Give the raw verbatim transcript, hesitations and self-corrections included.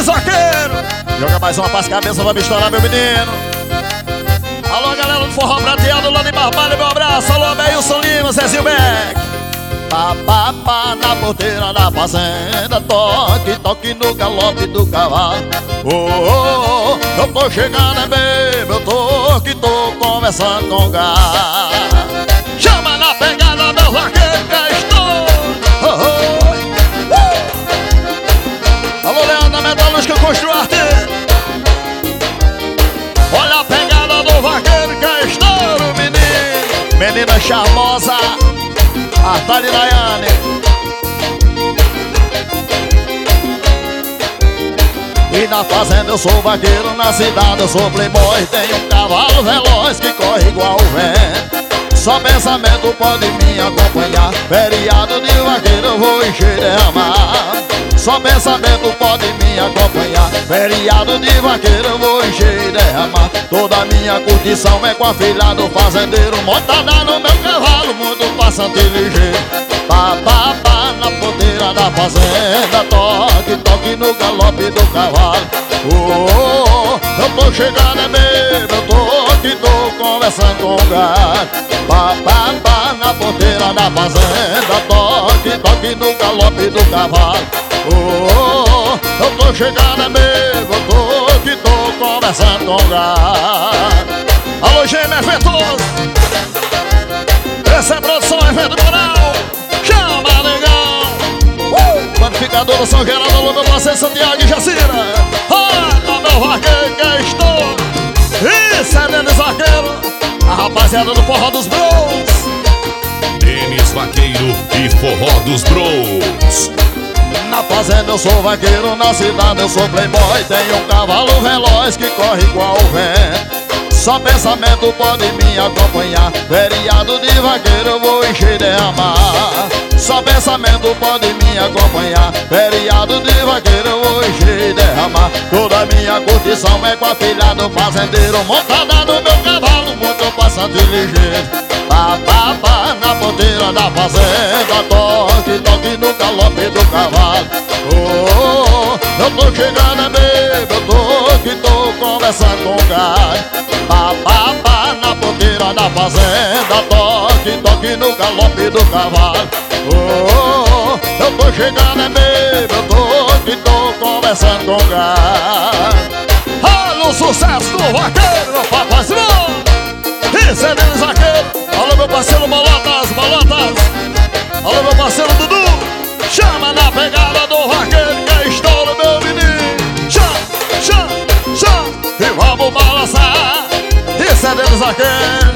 Denis Vaqueiro. Joga mais uma pras cabeças, vamos estourar, meu menino. Alô, galera do Forró Prateado lá de Barbalha, meu abraço. Alô, Meilson Lima, Zezinho Beck. Pá, pá, pá, na porteira da fazenda, toque, toque no galope do cavalo. Oh, oh, oh, eu tô chegando, é bebo, eu tô que tô conversando com o gado. Chama na pegada, meu vaqueiro, que estou. Oh, oh, uh. Alô, Leandro, metalúrgica Construarte. Olha a pegada do vaqueiro, que estou, menino. Menina charmosa, Artali Daiane. E na fazenda eu sou vaqueiro, na cidade eu sou playboy. Tenho um cavalo veloz que corre igual o vento. Só pensamento pode me acompanhar. Feriado de vaqueiro eu vou encher e derramar. Só pensamento pode me acompanhar. Feriado de vaqueiro eu vou encher e derramar. Toda minha curtição é com a filha do fazendeiro, montada no meu cavalo, muito passante ligeiro. Pá, pá, pá, na ponteira da fazenda, toque, toque no galope do cavalo. Oh, oh, oh, eu tô chegando, é bebo, eu tô que tô conversando com o gado. Pá, pá, pá, na ponteira da fazenda, toque, toque no galope do cavalo. Oh, oh, oh, eu tô chegando, é bebo, eu tô que tô conversando com o gado. Alô, Gêmeo Efetuoso. Essa é a produção, evento moral. Chama, legal. uh! Planificador São Geraldo, alô, meu parceiro Santiago e Jacira. Olha, meu vaqueiro, que estou. Isso é Denis Vaqueiro, a rapaziada do Forró dos Bros. Denis Vaqueiro e Forró dos Bros. Na fazenda eu sou vaqueiro, na cidade eu sou playboy. Tenho um cavalo veloz que corre igual o vento. Só pensamento pode me acompanhar. Feriado de vaqueiro eu vou encher e derramar. Só pensamento pode me acompanhar. Feriado de vaqueiro eu vou encher e derramar. Toda minha curtição é com a filha do fazendeiro, montada no meu cavalo, muito passante ligeiro. Pá, pá, pá, na ponteira da fazenda, toque, toque no galope do cavalo. Oh, oh, oh, eu tô chegando, é bebo, eu tô que tô conversando com o gado. Pá, pá, pá, na ponteira da fazenda, toque, toque no galope do cavalo. Oh, oh, oh, eu tô chegando, é bebo, eu tô que tô conversando com o gado. Olha o sucesso do vaqueiro, meu papazão. Isso é Denis Vaqueiro. Alô, meu parceiro Bolotas, Bolotas. Alô, meu parceiro Dudu. Chama na pegada do vaqueiro, que estoura, meu menino. Chama, chama, chama. E vamos balançar. Isso é Denis Vaqueiro.